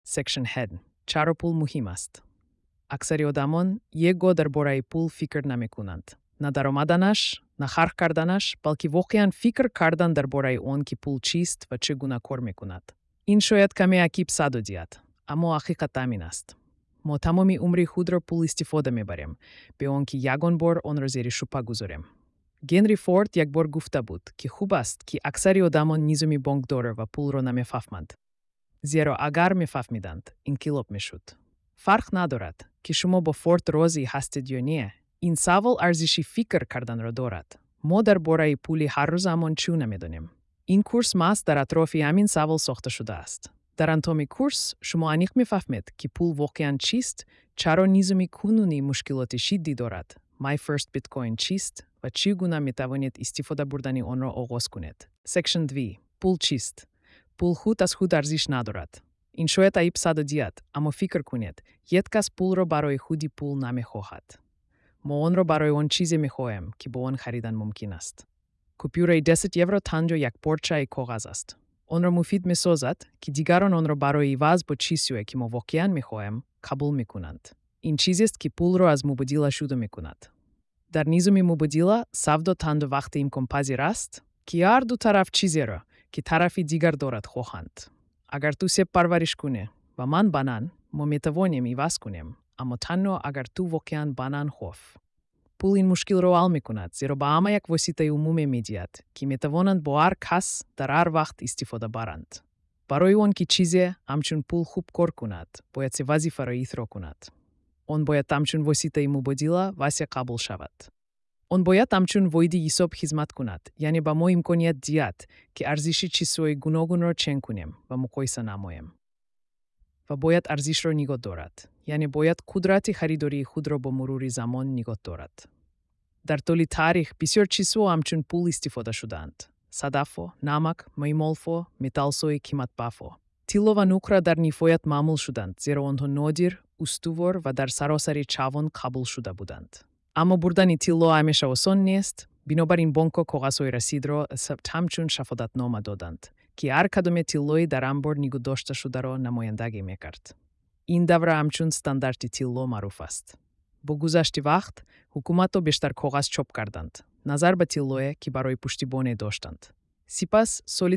Section head. Чаро пул мухим аст. Аксари одамон его дар бораи пул фикр намекунанд. На даромаданаш, на харх карданаш, балки воқеан фикр кардан дар бораи он ки пул чист ва чӣ гуна кор мекунад. Ин шояд каме акиб саду диҳад, аммо ҳақиқат амин аст. мо тамоми умри худро пул истифода мебарем, бе он ки ягон бор онро зери шупа гузорем. Генри Форд як бор гуфта буд ки хуб аст ки аксари одамон низоми бонкдор ва пулро намефаҳманд. Зеро агар мефаҳмиданд, инқилоб мешуд. Фарқ надорад ки шумо бо Форд розӣ ҳастед ё не. Ин савол арзиши фикр карданро дорад. Мо дар бораи пули ҳаррӯзамон чӣ намедонем? Ин курс маҳз дар атрофи ҳамин савол сохта шудааст. Дар антоми курс шумо аниқ мефаҳмед ки пул воқеан чист, чаро низоми кунунӣ мушкилоти шиддӣ дорад, My First Bitcoin чист ва чӣ гуна метавонед истифода бурдани онро оғоз кунед. Section 2. Пул чист. Пул худ аз худ арзиш надорад. Ин шояд аиб саду диҳад, аммо фикр кунед, ҳеҷ кас пулро барои худи пул намехоҳад. мо онро барои он чизе мехоҳем ки бо он харидан мумкин аст. Купюраи 10 евро танҷо як порчаи коғаз аст. онро муфид месозад ки дигарон онро барои иваз бо чизое ки мо воқеан мехоҳем қабул мекунанд. ин чизест ки пулро аз мубодила шуда мекунад. дар низоми мубодила савдо танду вақте имконпазир аст ки ҳар ду тараф чизеро ки тарафи дигар дорад хоҳанд. агар ту себ парвариш кунӣ ва ман банан, мо метавонем иваз кунем, аммо танҳо агар ту воқеан банан хоф. пул ин мушкилро ҳал мекунад, зеро ба ҳама як воситаи умуме медиҳад ки метавонанд бо ҳар кас дар ҳар вақт истифода баранд. барои он ки чизе ҳамчун пул хуб кор кунад, бояд се вазифаро иҳтро кунад. он бояд ҳамчун воситаи мубодила васия қабул шавад. он бояд ҳамчун воиди ҳисоб хизмат кунад, яъне ба мо имконият диҳад ки арзиши чизҳои гуногунро чен кунем ва муқоиса намоем. ва бояд арзишро нигоҳ дорад, яъне бояд қудрати харидории худро бо мурури замон нигоҳ дорад. дар толи таърих бисёр чизҳо ҳамчун пул истифода шудаанд. садафо, намак, маймолфо, металлсои қиматбаҳо. тилло ва нуқра дар ниҳоят маъмул шуданд, зеро онҳо нодир, устувор ва дар саросари чавон қабул шуда буданд. аммо бурдани тилло ҳамеша осон нест, бинобар ин бонкҳо коғазҳои расидро ҳамчун шафодатнома доданд, ки ҳар кадоме тиллои дар амбор нигоҳдошта шударо намояндагӣ мекард. ин давра ҳамчун стандарти тилло маъруф аст. бо гузашти вақт, ҳукуматҳо бештар коғаз чоп карданд, назар ба тиллое, ки барои пуштибоне доштанд. сипас, соли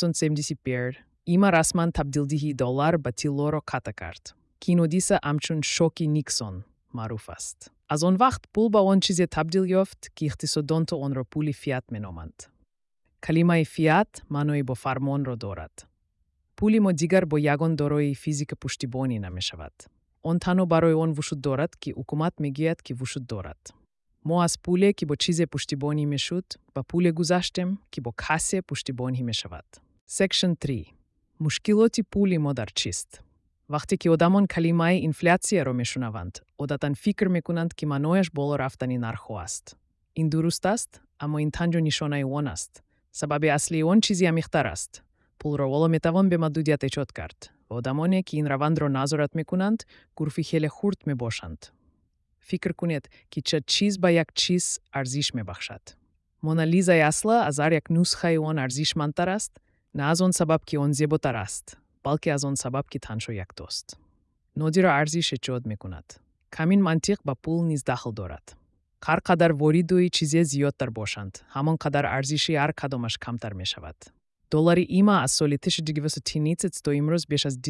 1975, има расман табдилдиҳии доллар ба тиллоро қатъ кард, ки ин ҳодиса ҳамчун шоки Никсон маъруф аст. аз он вақт пул ба он чизе табдил ёфт, ки иқтисоддонто онро пули фиат меноманд. калимаи фиат маънои бо фармонро дорад. пули мо дигар бо ягон дорои физика пуштибонӣ намешавад. он танҳо барои он вуҷуд дорад, ки ҳукумат мегӯяд, ки вуҷуд дорад. мо аз пуле, ки бо чизе пуштибонӣ мешуд, ба пуле гузаштем, ки бо касе пуштибонӣ мешавад. Section 3. мушкилоти пули мо дар чист? вақте ки одамон калимаи инфлясияро мешунаванд, одатан фикр мекунанд, ки маънояш боло рафтани нархҳо аст. ин дуруст аст, аммо ин танҷо нишонаи он аст. сабаби аслии он чизи амиқтар аст. пулро воло метавон бемаҳдудият эҷод кард. ва одамоне, ки ин равандро назорат мекунанд, гурфи хеле хурд мебошанд. фикр кунед, ки чӣ чиз ба як чиз арзиш мебахшад. Мона Лизаи асла аз ҳар як нусхаи он арзишмандтар аст, на аз он сабаб, ки он зеботар аст, балки аз он сабаб, ки танҳо якдост. нодиро арзиш эҷод мекунад. камин мантиқ ба пул низ дахл дорад. ҳар қадар воридуи чизе зиёдтар бошанд, ҳамон қадар арзиши ҳар кадомаш камтар мешавад. доллари има аз соли 1930 то имрӯз беш аз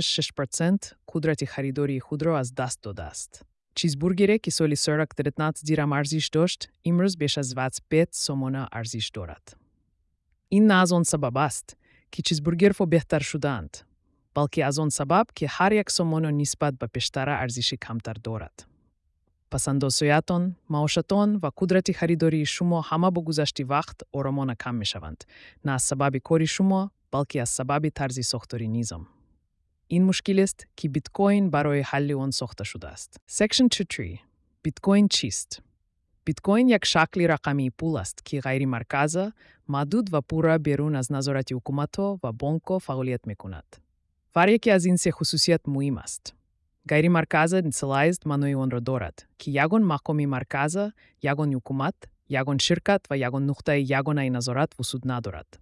16% қудрати харидории худро аз даст додааст. чизбургере, ки соли 19 дирам арзиш дошт, имрӯз беш аз 25 сомона арзиш дорад. ин на аз он сабаб аст, ки чизбургерҳо беҳтар шудаанд, балки аз он сабаб, ки ҳар як сомоно нисбат ба пештара арзиши камтар дорад. пасандозоятон, маошатон ва қудрати харидории шумо ҳама бо гузашти вақт оромона кам мешаванд, на аз сабаби кори шумо, балки аз сабаби тарзи сохтори низом. ин мушкилест, ки биткоин барои ҳалли он сохта шудааст. Section 2.3. биткоин чист? биткоин як шакли рақамии пул аст, ки ғайримарказа, маҳдуд ва пурра берун аз назорати ҳукуматҳо ва бонкҳо фаъолият мекунад. ҳар яке аз ин се хусусият муҳим аст. ғайримарказа decentralized маънои онро дорад, ки ягон мақоми марказа, ягон ҳукумат, ягон ширкат ва ягон нуқтаи ягонаи назорат вуҷуд надорад.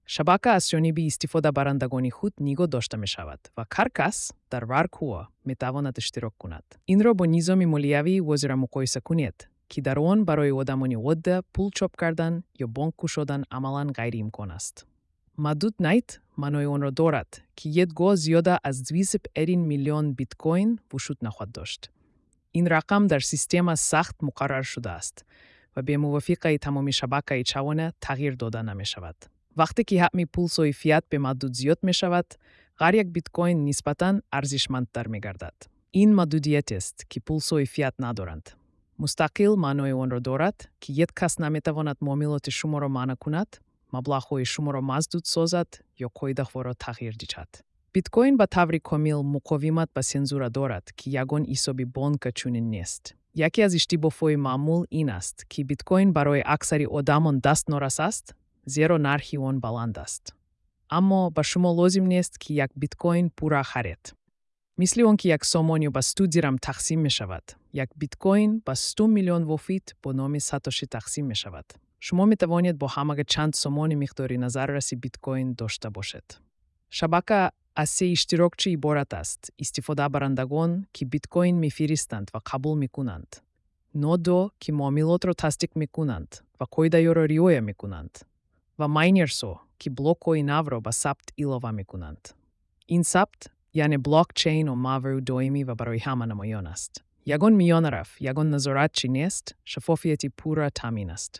шабака аз ҷониби истифода барандагони худ нигоҳ дошта мешавад ва ҳар кас дар варкуа метавонад иштирок кунад. Инро бо низоми молиявӣ возира муқоиса кунед, ки дар он барои одамони одда пул чоп кардан ё бонк кушодан амалан ғайриимкон аст. Мадуд найт маънои онро дорад, ки як гоҳ зиёда аз 2,1 миллион биткоин вуҷуд нахоҳад дошт. ин рақам дар система сахт муқаррар шудааст ва бемувофиқаи тамоми шабакаи чавона тағйир дода намешавад. вақте ки ҳаҷми пулсои фиат бемаҳдуд зиёд мешавад, ҳар як биткоин нисбатан арзишмандтар мегардад. ин маҳдудиятест, ки пулсои фиат надоранд. мустақил маънои онро дорад, ки як кас наметавонад муомилоти шуморо маъна кунад, маблағҳои шуморо маздуд созад ё қоидаҳоро тағйир диҳад. биткоин ба таври комил муқовимат ба сензура дорад, ки ягон ҳисоби бонка чунин нест. яке аз иштибоҳҳои маъмул ин аст, ки биткоин барои аксари одамон дастнорас аст, зеро нархи он баланд аст. аммо ба шумо лозим нест, ки як биткоин пурра харед. мисли он ки як сомон ё ба 100 дирам тақсим мешавад, як биткоин ба 100 миллион вофид бо номи сатоши тақсим мешавад. шумо метавонед бо ҳамаga чанд сомони миқдори назарраси биткоин дошта бошед. шабака аз 3 иштирокчӣ иборат аст. истифодабарандагон, ки биткоин мефиристанд ва қабул мекунанд. нодо, ки муомилотро тасдиқ мекунанд ва қоидаҳоро риоя мекунанд. ва майнерсо, ки блокҳои навро ба сабт илова мекунанд. ин сабт, яъне блокчейн ё мавру доимӣ ва барои ҳама намоён аст. ягон миёнараф, ягон назоратчӣ нест, шаффофияти пурра таъмин аст.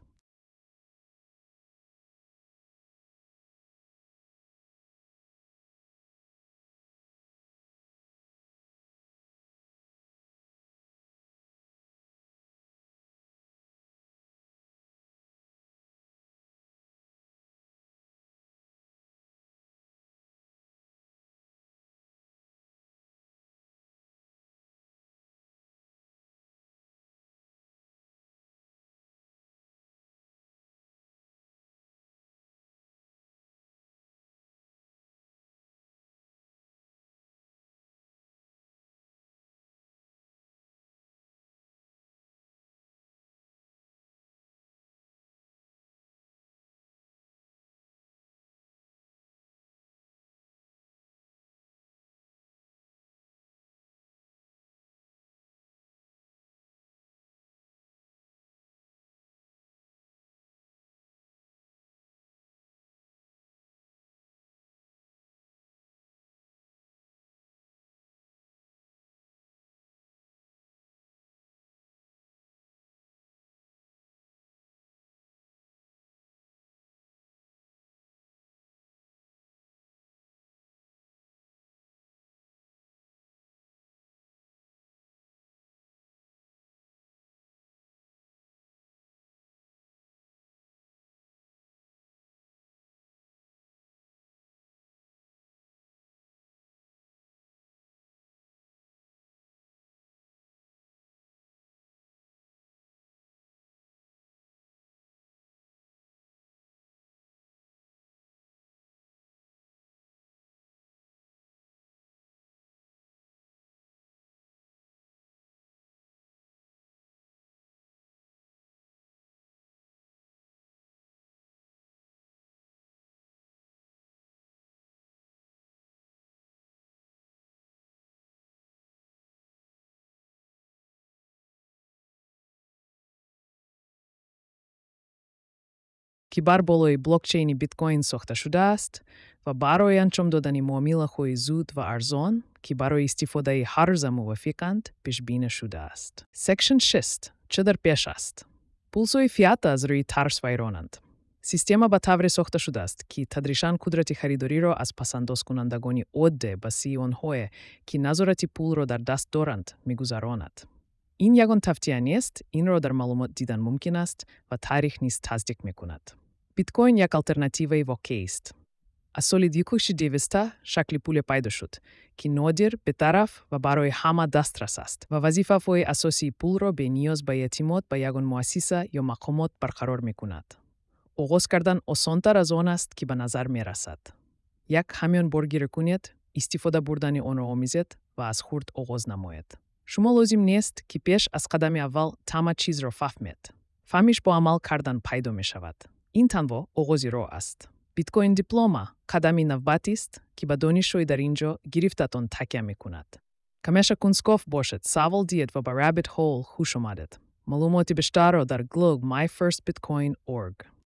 ки бар болои блокчейни биткоин сохта шудааст ва барои анҷом додани муомилаҳои зуд ва арзон, ки барои истифодаи ҳар рӯза мувофиқанд, пешбина шудааст. Section 6. чӣ дар пеш аст? пулсои фиата аз рӯи тарс вайронанд. система ба тавре сохта шудааст, ки тадришан қудрати харидориро аз пасандозкунандагони одде ба сии онҳое, ки назорати пулро дар даст доранд, мегузаронад. ин ягон тавтия нест, инро дар маълумот дидан мумкин аст ва таърих низ таздиқ мекунад. биткоин як алтернативаи воқеист. аз соли 2019 шакли пуле пайдо шуд, ки нодир, бетараф ва барои ҳама дастрас аст ва вазифаҳои асосии пулро бениёз ба эътимод ба ягон муассиса ё мақомот барқарор мекунад. оғоз кардан осонтар аз он аст, ки ба назар мерасад. як ҳамён бор гирӣ кунед, истифода бурдани онро омезед ва аз хурд оғоз намоед. шумо лозим нест, ки пеш аз қадами аввал тама чизро фаҳмед. фаҳмиш бо амал кардан пайдо мешавад. ин танҳо оғози роҳ аст. بیتکوین دیپلوما قدمی نوبتیست که به دانشجوی در اینجا گرفتتان تکیه میکند. کمش کنسکاف باشد، سوال دید و به رابط هول خوش آمدید. معلوماتی بیشتر را در گلوگ myfirstbitcoin.org.